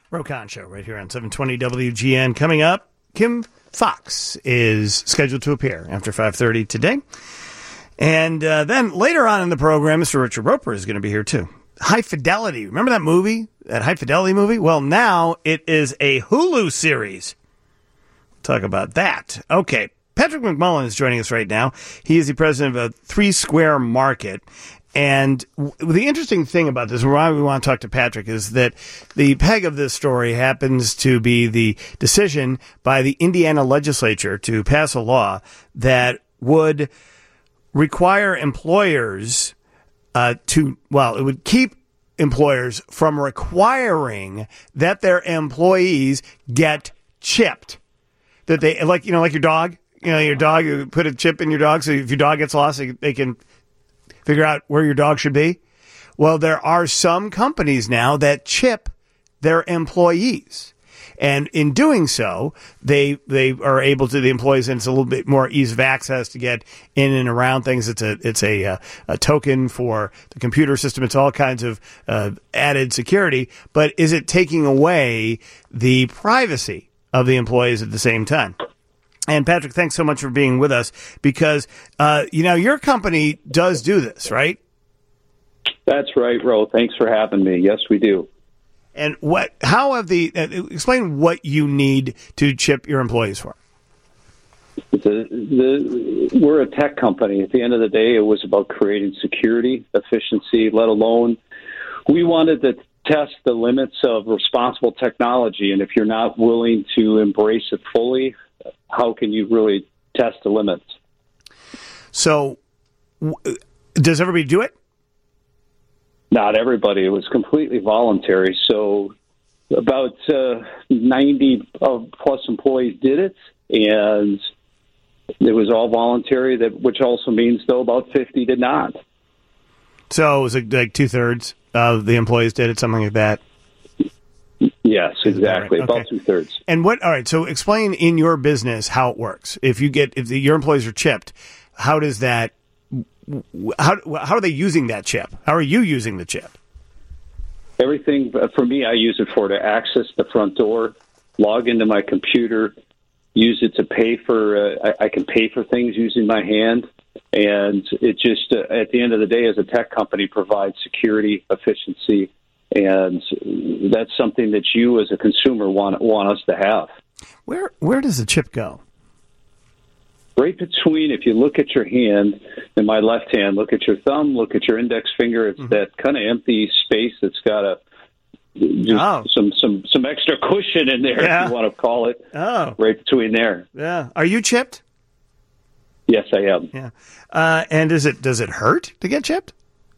Ro Khan Show right here on 720 WGN. Coming up, Kim Fox is scheduled to appear after 5:30 today. And then later on in the program, Mr. Richard Roper is going to be here too. High Fidelity. Remember that movie? That High Fidelity movie? Well, now it is a Hulu series. Talk about that. Okay. Patrick McMullen is joining us right now. He is the president of Three Square Market. And the interesting thing about this, why we want to talk to Patrick, is that the peg of this story happens to be the decision by the Indiana legislature to pass a law that would require employers it would keep employers from requiring that their employees get chipped. That they, like your dog, your dog, you put a chip in your dog, so if your dog gets lost, they can figure out where your dog should be. Well, there are some companies now that chip their employees. And in doing so, they are able to, the employees, and it's a little bit more ease of access to get in and around things. It's a token for the computer system. It's all kinds of added security. But is it taking away the privacy of the employees at the same time? And Patrick, thanks so much for being with us because, your company does do this, right? That's right, Ro. Thanks for having me. Yes, we do. And explain what you need to chip your employees for. We're a tech company. At the end of the day, it was about creating security, efficiency, let alone we wanted to test the limits of responsible technology. And if you're not willing to embrace it fully, how can you really test the limits? So does everybody do it? Not everybody. It was completely voluntary. So about 90 plus employees did it, and it was all voluntary, which also means, though, about 50 did not. So was it like 2/3 of the employees did it, something like that? Yes, exactly. Right? Okay. About 2/3. And all right, so explain in your business how it works. If your employees are chipped, how does that, how are they using that chip? How are you using the chip? Everything, for me, I use it to access the front door, log into my computer, use it to pay for, I can pay for things using my hand. And it just, at the end of the day, as a tech company, provides security, efficiency, and that's something that you as a consumer want us to have. Where does the chip go? Right between, if you look at your hand, in my left hand, look at your thumb, look at your index finger. It's that kind of empty space that's got some extra cushion in there, if you want to call it. Oh, right between there. Yeah. Are you chipped? Yes, I am. Yeah. And does it hurt to get chipped?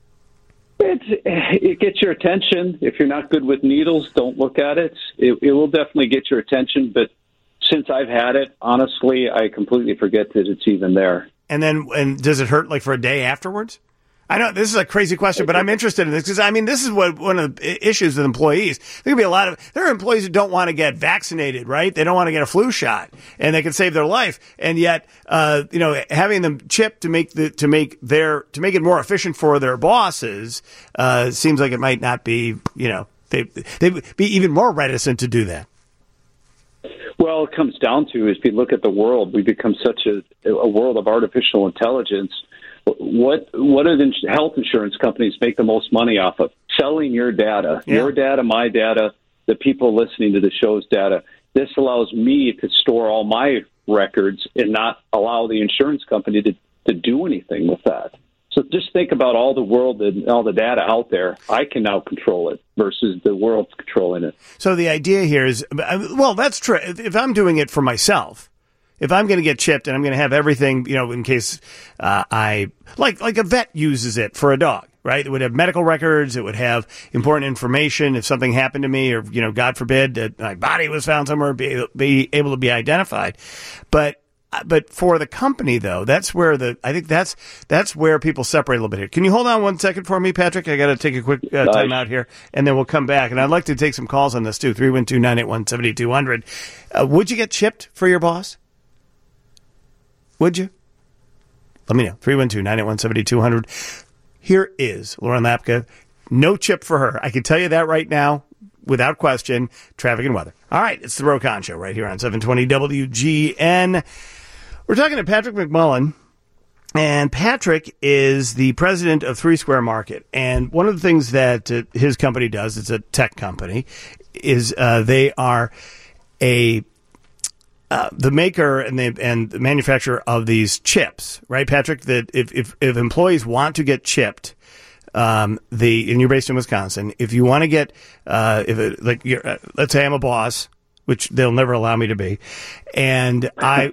It gets your attention. If you're not good with needles, don't look at it. It will definitely get your attention, but since I've had it, honestly, I completely forget that it's even there. And does it hurt like for a day afterwards? I know this is a crazy question, but I'm interested in this because this is one of the issues with employees. There are employees who don't want to get vaccinated, right? They don't want to get a flu shot, and they can save their life. And yet, having them chipped to make it more efficient for their bosses seems like it might not be. They'd be even more reticent to do that. Well, it comes down to, if you look at the world, we've become such a world of artificial intelligence. What do the health insurance companies make the most money off of? Selling your data, your data, my data, the people listening to the show's data. This allows me to store all my records and not allow the insurance company to do anything with that. So just think about all the world and all the data out there. I can now control it versus the world's controlling it. So the idea here is, well, that's true. If I'm doing it for myself, if I'm going to get chipped and I'm going to have everything, in case I like a vet uses it for a dog, right? It would have medical records. It would have important information. If something happened to me or, God forbid that my body was found somewhere, be able to be identified. But for the company, though, that's where that's where people separate a little bit here. Can you hold on 1 second for me, Patrick? I got to take a quick time out here, and then we'll come back. And I'd like to take some calls on this, too, 312-981-7200. Would you get chipped for your boss? Would you? Let me know. 312-981-7200. Here is Lauren Lapka. No chip for her. I can tell you that right now. without question, traffic and weather. All right, it's the Ro Khan Show right here on 720 WGN. We're talking to Patrick McMullen, and Patrick is the president of Three Square Market. And one of the things that his company does, it's a tech company, is they are the maker and the manufacturer of these chips, right, Patrick? That if employees want to get chipped, and you're based in Wisconsin, if you want to get let's say I'm a boss, which they'll never allow me to be, and I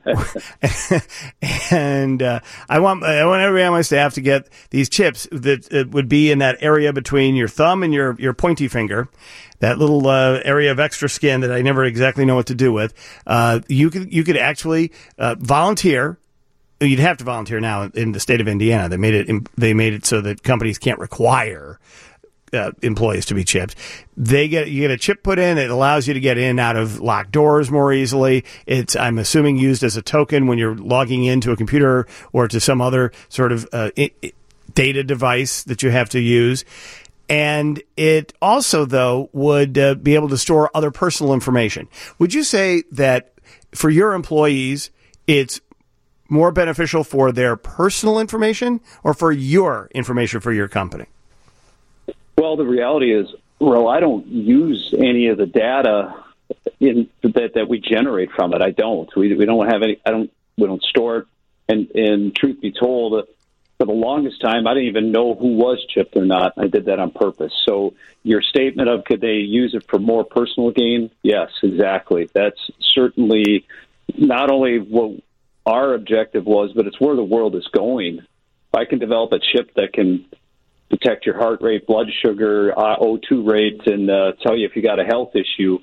want everybody on my staff to get these chips that would be in that area between your thumb and your pointy finger, that little area of extra skin that I never exactly know what to do with. You could actually volunteer. You'd have to volunteer now in the state of Indiana. They made it so that companies can't require employees to be chipped. You get a chip put in. It allows you to get in and out of locked doors more easily. It's, I'm assuming, used as a token when you're logging into a computer or to some other sort of data device that you have to use. And it also, though, would be able to store other personal information. Would you say that for your employees, it's more beneficial for their personal information or for your information for your company? Well, the reality is, I don't use any of the data that we generate from it. I don't. We don't have any. We don't store it. And truth be told, for the longest time, I didn't even know who was chipped or not. I did that on purpose. So your statement of could they use it for more personal gain? Yes, exactly. That's certainly not only what our objective was, but it's where the world is going. If I can develop a chip that can detect your heart rate, blood sugar, O2 rate, and tell you if you got a health issue,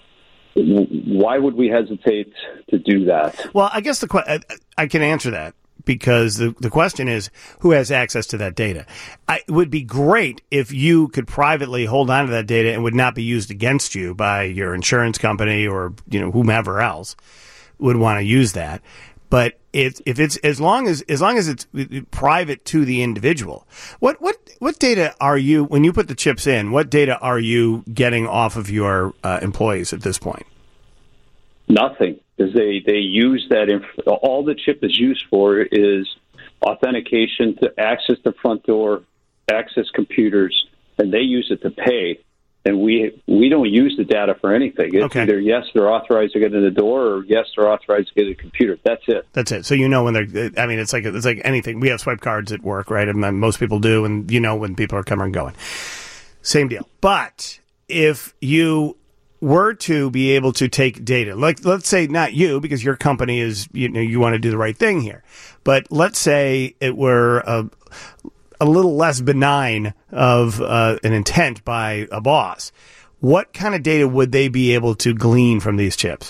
why would we hesitate to do that? Well, I guess I can answer that, because the question is, who has access to that data? It would be great if you could privately hold on to that data and would not be used against you by your insurance company or whomever else would want to use that. But if it's as long as it's private to the individual, what data are you, when you put the chips in, what data are you getting off of your employees at this point? Nothing, because they use that. All the chip is used for is authentication to access the front door, access computers, and they use it to pay. And we don't use the data for anything. It's either yes, they're authorized to get in the door, or yes, they're authorized to get a computer. That's it. That's it. So when they're. I mean, it's like anything. We have swipe cards at work, right? And most people do, and when people are coming and going. Same deal. But if you were to be able to take data, like let's say not you, because your company is you want to do the right thing here, but let's say it were a little less benign of an intent by a boss, what kind of data would they be able to glean from these chips?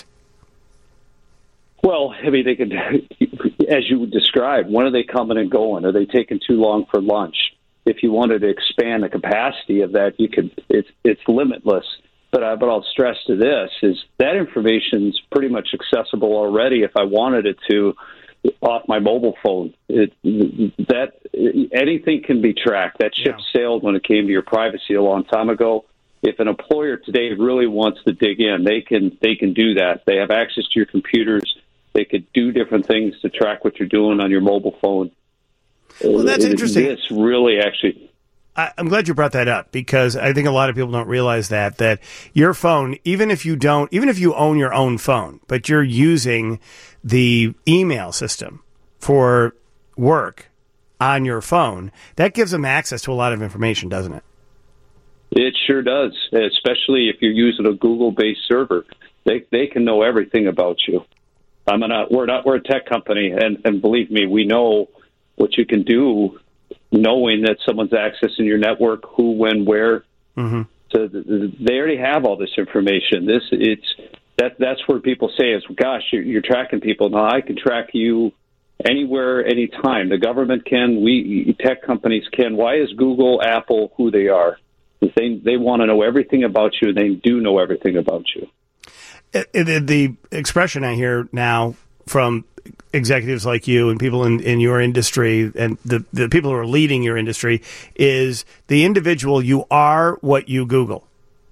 Well, I mean, they could, as you described, when are they coming and going? Are they taking too long for lunch? If you wanted to expand the capacity of that, you could. It's limitless. But I'll stress to this is that information's pretty much accessible already if I wanted it to, off my mobile phone. Anything can be tracked. That ship sailed when it came to your privacy a long time ago. If an employer today really wants to dig in, they can do that. They have access to your computers. They could do different things to track what you're doing on your mobile phone. Well, that's interesting. This really actually. I'm glad you brought that up, because I think a lot of people don't realize that your phone, even if you own your own phone, but you're using the email system for work on your phone, that gives them access to a lot of information, doesn't it? It sure does, especially if you're using a Google-based server. They can know everything about you. We're a tech company, and believe me, we know what you can do, knowing that someone's accessing your network, who, when, where. Mm-hmm. So they already have all this information. That's where people say is, gosh, you're tracking people. No, I can track you anywhere, anytime. The government can. Tech companies can. Why is Google, Apple who they are? They want to know everything about you. They do know everything about you. The expression I hear now from executives like you and people in your industry and the people who are leading your industry is the individual, you are what you Google.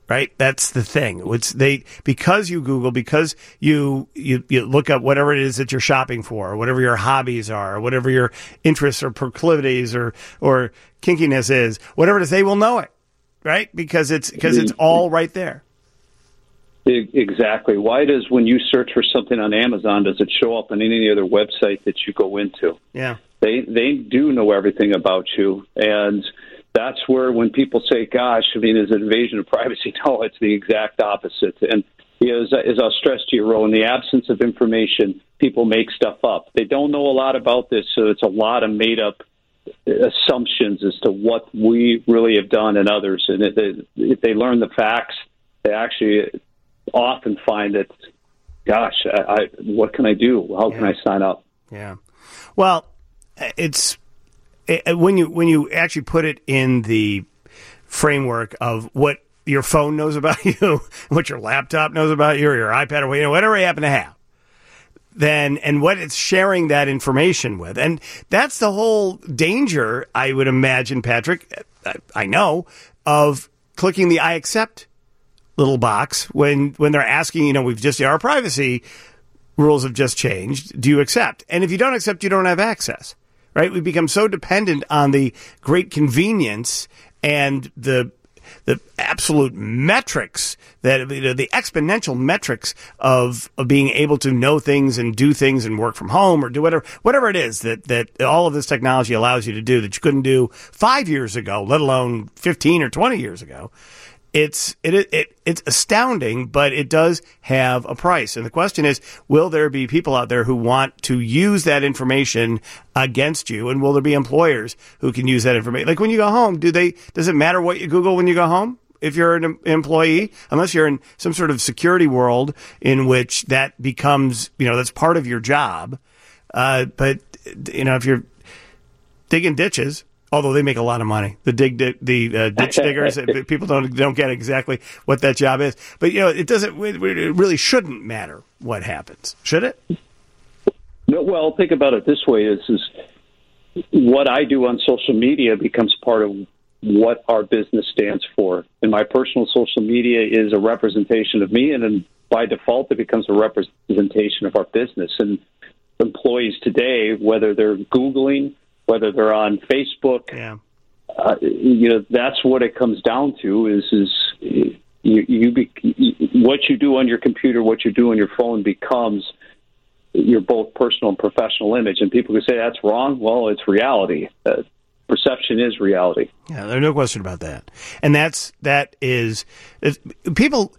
right? That's the thing. Because you Google, because you look up whatever it is that you're shopping for, or whatever your hobbies are, or whatever your interests or proclivities or kinkiness is, whatever it is, they will know it, right? Because it's all right there. Exactly. Why does, when you search for something on Amazon, does it show up on any other website that you go into? Yeah. They do know everything about you, and that's where, when people say, gosh, I mean, is it invasion of privacy? No, it's the exact opposite. And as I'll stress to you, Ro, in the absence of information, people make stuff up. They don't know a lot about this, so it's a lot of made-up assumptions as to what we really have done and others. And if they learn the facts, they actually often find that, gosh, what can I do? How can I sign up? Yeah. Well, when you actually put it in the framework of what your phone knows about you, what your laptop knows about you, or your iPad, or whatever you happen to have, then, and what it's sharing that information with. And that's the whole danger, I would imagine, Patrick, I know, of clicking the I accept little box when they're asking, our privacy rules have just changed. Do you accept? And if you don't accept, you don't have access, right? We become so dependent on the great convenience and the absolute metrics, that the exponential metrics of being able to know things and do things and work from home or do whatever it is that all of this technology allows you to do that you couldn't do 5 years ago, let alone 15 or 20 years ago. It's astounding, but it does have a price. And the question is, will there be people out there who want to use that information against you? And will there be employers who can use that information? Like when you go home, does it matter what you Google when you go home? If you're an employee, unless you're in some sort of security world in which that becomes, that's part of your job. But if you're digging ditches, although they make a lot of money, the ditch diggers, people don't get exactly what that job is. But it really shouldn't matter what happens, should it? No. Well, think about it this way: is what I do on social media becomes part of what our business stands for, and my personal social media is a representation of me, and then by default, it becomes a representation of our business. And employees today, whether they're Googling, whether they're on Facebook, that's what it comes down to. Is what you do on your computer, what you do on your phone becomes your both personal and professional image. And people can say that's wrong. Well, it's reality. Perception is reality. Yeah, there's no question about that. And that is people.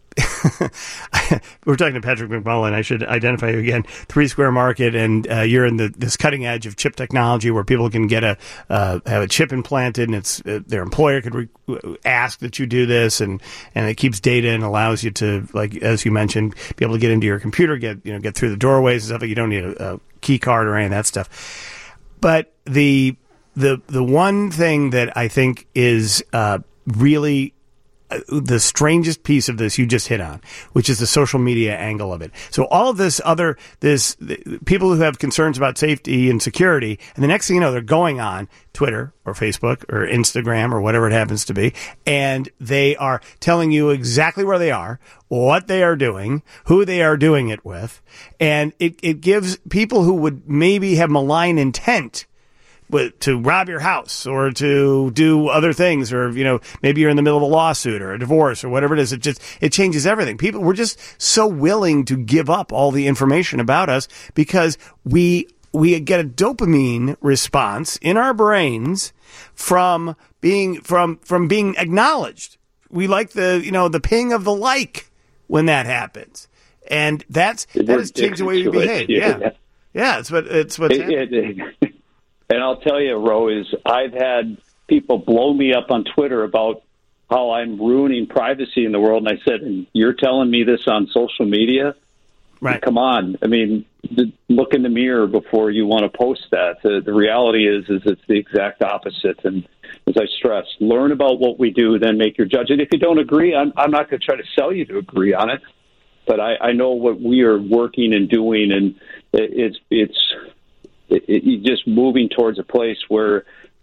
We're talking to Patrick McMullen. I should identify you again. 3 Square Market, and you're in this cutting edge of chip technology where people can get have a chip implanted, and it's their employer could ask that you do this, and it keeps data and allows you to, like as you mentioned, be able to get into your computer, get through the doorways and stuff. You don't need a key card or any of that stuff. But the one thing that I think is really the strangest piece of this you just hit on, which is the social media angle of it. So all of this people who have concerns about safety and security, and the next thing you know, they're going on Twitter or Facebook or Instagram or whatever it happens to be, and they are telling you exactly where they are, what they are doing, who they are doing it with, and it gives people who would maybe have malign intent to rob your house or to do other things, or maybe you're in the middle of a lawsuit or a divorce or whatever it is. It changes everything. We're just so willing to give up all the information about us because we get a dopamine response in our brains from being acknowledged. We like the ping of the like when that happens, and that has changed the way we behave. Yeah, it's what's happening. And I'll tell you, Ro, I've had people blow me up on Twitter about how I'm ruining privacy in the world. And I said, and you're telling me this on social media? Right. Come on. I mean, look in the mirror before you want to post that. The reality is it's the exact opposite. And as I stress, learn about what we do, then make your judgment. If you don't agree, I'm not going to try to sell you to agree on it. But I know what we are working and doing, and it's just moving towards a place where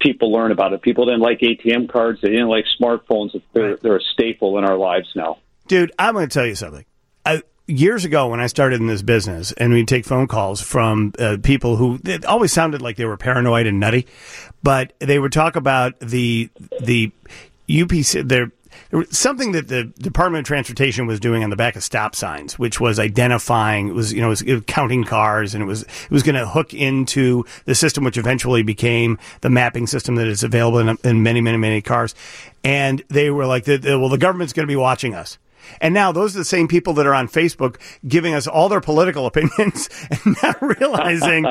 people learn about it. People didn't like ATM cards. They didn't like smartphones. They're a staple in our lives now. Dude, I'm going to tell you something. Years ago when I started in this business and we'd take phone calls from people who it always sounded like they were paranoid and nutty, but they would talk about the UPC, something that the Department of Transportation was doing on the back of stop signs, which was identifying, it was counting cars, and it was going to hook into the system, which eventually became the mapping system that is available in many, many, many cars. And they were like, the government's going to be watching us. And now those are the same people that are on Facebook giving us all their political opinions and not realizing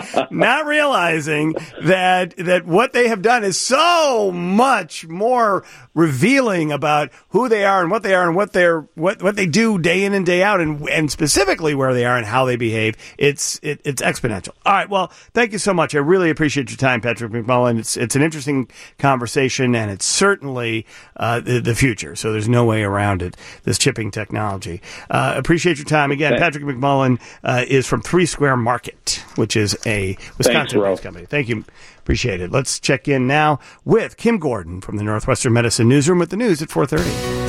that what they have done is so much more revealing about who they are and what they are and what they do day in and day out, and specifically where they are and how they behave. It's exponential. All right. Well, thank you so much. I really appreciate your time, Patrick McMullen. It's an interesting conversation, and it's certainly the future. So there's no way around it. This chipping technology. Appreciate your time again. Thanks. Patrick McMullen is from Three Square Market, which is a Wisconsin-based company. Thank you. Appreciate it. Let's check in now with Kim Gordon from the Northwestern Medicine Newsroom with the news at 4:30.